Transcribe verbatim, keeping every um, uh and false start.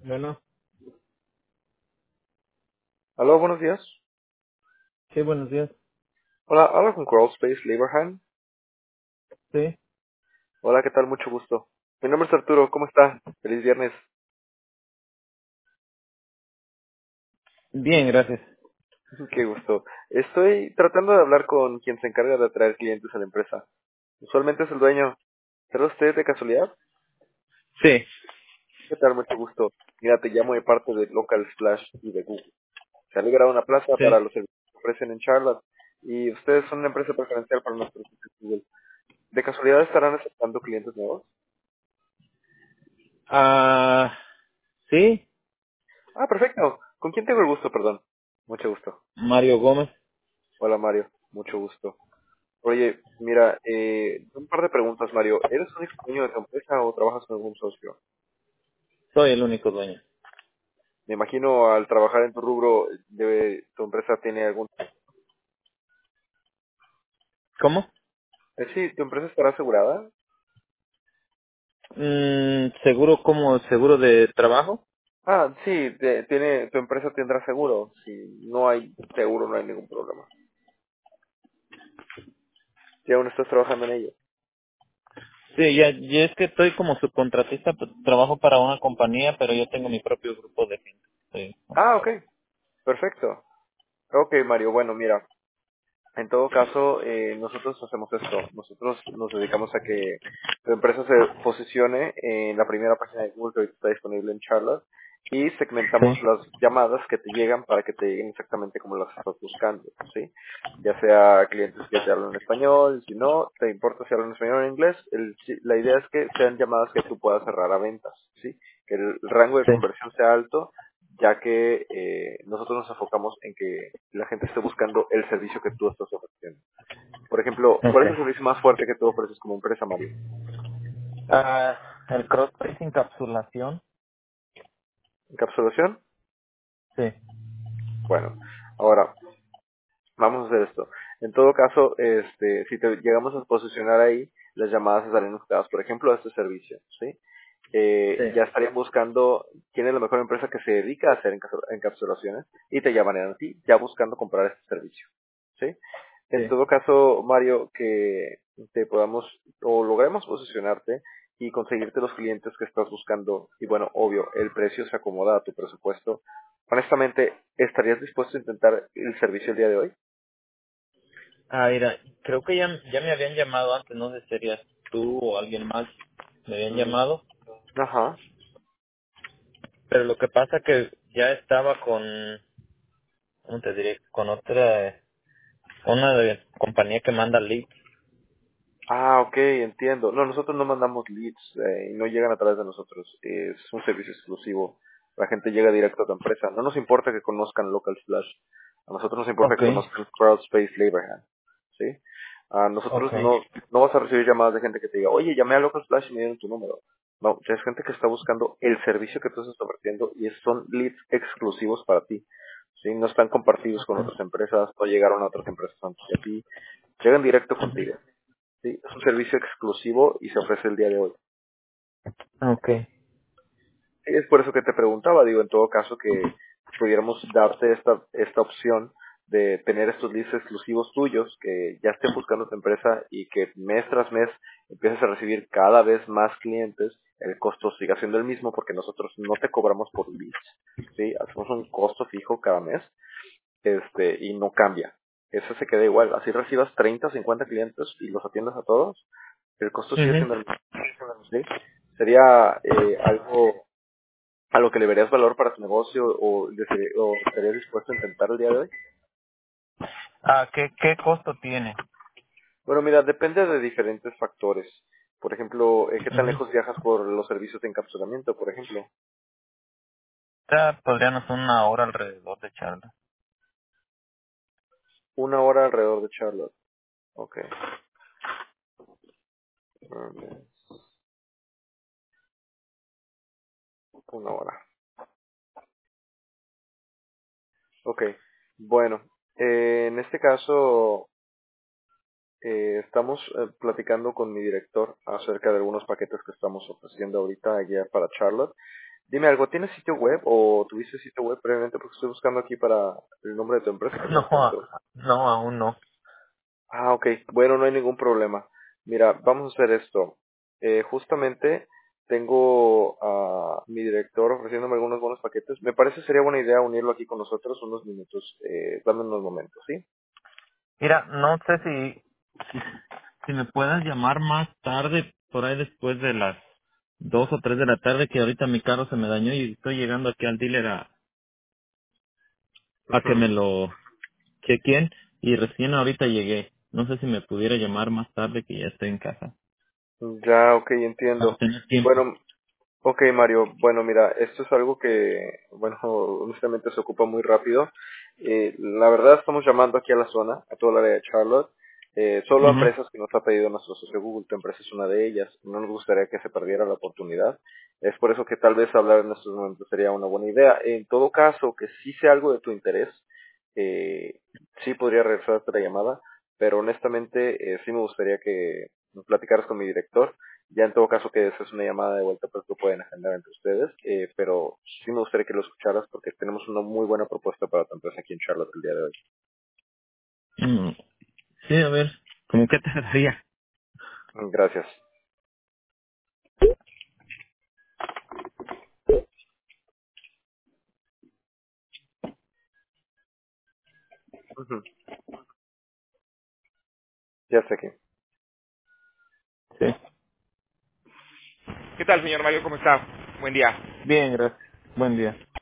Bueno, Aló, buenos días. sí, buenos días. Hola, hablo con Crawlspace Laborhan. Sí, Hola, ¿qué tal? Mucho gusto. Mi nombre es Arturo, ¿cómo está? Feliz viernes. bien, gracias. Qué gusto. Estoy tratando de hablar con quien se encarga de atraer clientes a la empresa. Usualmente es el dueño. ¿Será usted de casualidad? Sí, ¿Qué tal? Mucho gusto. Mira, te llamo de parte de Local Splash y de Google. Se ha liberado una plaza sí. para los servicios que ofrecen en Charlotte y ustedes son una empresa preferencial para nuestros clientes Google. ¿De casualidad estarán aceptando clientes nuevos? Ah, sí, Ah, perfecto. ¿Con quién tengo el gusto, perdón? Mucho gusto. Mario Gómez. Hola Mario, mucho gusto. Oye, mira, eh, un par de preguntas, Mario. ¿Eres un único dueño de tu empresa o trabajas con algún socio? Soy el único dueño. Me imagino al trabajar en tu rubro, debe, tu empresa tiene algún... ¿Cómo? Eh, sí, ¿tu empresa estará asegurada? Mm, ¿seguro como seguro de trabajo? Ah, sí, te- tiene, tu empresa tendrá seguro. Si no hay seguro, no hay ningún problema. Si aún estás trabajando en ello. Sí, ya, ya es que estoy como subcontratista, pues, trabajo para una compañía, pero yo tengo mi propio grupo de gente. Sí, Ah, ok, perfecto. Ok, Mario, bueno, mira, en todo caso, eh, nosotros hacemos esto. Nosotros nos dedicamos a que tu empresa se posicione en la primera página de Google que ahorita está disponible en Charlotte y segmentamos sí, las llamadas que te llegan para que te lleguen exactamente como las estás buscando, ¿sí? Ya sea clientes que te hablan en español, si no, te importa si hablan en español o en inglés, el- si- la idea es que sean llamadas que tú puedas cerrar a ventas, ¿sí? Que el rango de sí. conversión sea alto ya que eh, nosotros nos enfocamos en que la gente esté buscando el servicio que tú estás ofreciendo. Por ejemplo, ¿cuál es el Ok. servicio más fuerte que tú ofreces como empresa, Mario? Ah, el crossface encapsulación. ¿Encapsulación? Sí, Bueno, ahora vamos a hacer esto. En todo caso, este, si te llegamos a posicionar ahí, las llamadas estarían enfocadas, por ejemplo, a este servicio, ¿sí? Eh, sí. ya estarían buscando quién es la mejor empresa que se dedica a hacer encapsu- encapsulaciones y te llamarían a ti, ya buscando comprar este servicio, ¿sí? En Sí. todo caso, Mario, que te podamos o logremos posicionarte y conseguirte los clientes que estás buscando y bueno, obvio, el precio se acomoda a tu presupuesto. Honestamente, ¿estarías dispuesto a intentar el servicio el día de hoy? Ah, mira, creo que ya, ya me habían llamado antes, no sé si serías tú o alguien más. Me habían Mm, llamado, ajá. pero lo que pasa que ya estaba con, ¿cómo te diré? Con otra, una de- compañía que manda leads. Ah, ok, entiendo. No, nosotros no mandamos leads eh, y no llegan a través de nosotros. Es un servicio exclusivo. La gente llega directo a tu empresa. No nos importa que conozcan Local Flash. A nosotros nos importa Ok, que conozcan Crowdspace Laborhand. ¿Sí? A nosotros ok. no, no vas a recibir llamadas de gente que te diga, oye, llamé a Local Flash y me dieron tu número. No, es gente que está buscando el servicio que tú estás ofreciendo y es- son leads exclusivos para ti. ¿Sí? No están compartidos con otras empresas, no llegaron a otras empresas antes que a ti. Llegan directo contigo. Sí, es un servicio exclusivo y se ofrece el día de hoy. Ok. Sí, es por eso que te preguntaba, digo, en todo caso que pudiéramos darte esta, esta opción de tener estos leads exclusivos tuyos que ya estén buscando tu empresa y que mes tras mes empieces a recibir cada vez más clientes, el costo siga siendo el mismo porque nosotros no te cobramos por leads, ¿sí? Hacemos un costo fijo cada mes, este, y no cambia. Eso se queda igual, así recibas treinta o cincuenta clientes y los atiendas a todos, el costo sigue Ujú. siendo el mismo. ¿Sí? Sería eh, algo a lo que le verías valor para tu negocio o, desde- o estarías dispuesto a intentar el día de hoy. Ah, ¿qué, qué costo tiene? Bueno, mira, depende de diferentes factores. Por ejemplo, eh, ¿qué tan Ujú. lejos viajas por los servicios de encapsulamiento, por ejemplo? Ya podríamos una hora alrededor de charla. Una hora alrededor de Charlotte. Ok. Mm, Una hora. Ok. Bueno, eh, en este caso eh, estamos eh, platicando con mi director acerca de algunos paquetes que estamos ofreciendo ahorita allá para Charlotte. Dime algo, ¿tienes sitio web o tuviste sitio web previamente? Porque estoy buscando aquí para el nombre de tu empresa y no No, encuentro. a- no, aún no. Ah, ok. Bueno, no hay ningún problema. Mira, vamos a hacer esto. Eh, justamente tengo a mi director ofreciéndome algunos buenos paquetes. Me parece sería buena idea unirlo aquí con nosotros unos minutos. Eh, dame unos momentos, ¿sí? Mira, no sé si, si, si me puedas llamar más tarde, por ahí después de las dos o tres de la tarde, que ahorita mi carro se me dañó y estoy llegando aquí al dealer a, a que me Ujú. lo chequen y recién ahorita llegué. No sé si me pudiera llamar más tarde que ya estoy en casa. Ya, ok, Para entiendo. tener tiempo. Bueno, ok, Mario. Bueno, mira, esto es algo que, bueno, honestamente se ocupa muy rápido. Eh, la verdad estamos llamando aquí a la zona, a toda la área de Charlotte, eh, solo a Ujú. empresas que nos ha pedido nuestro socio Google. Tu empresa es una de ellas. No nos gustaría que se perdiera la oportunidad. Es por eso que tal vez hablar en estos momentos sería una buena idea. En todo caso, que sí sea algo de tu interés, eh, sí podría regresar a la llamada, pero honestamente eh, sí me gustaría que platicaras con mi director. Ya en todo caso que esa es una llamada de vuelta, pues lo pueden agendar entre ustedes, eh, pero sí me gustaría que lo escucharas porque tenemos una muy buena propuesta para tu empresa aquí en Charlotte el día de hoy. Mm, sí, a ver, ¿cómo que tardaría? Gracias. Ujú. Ya sé que. Sí. ¿Qué tal, señor Mario? ¿Cómo está? Buen día. Bien, gracias. Buen día.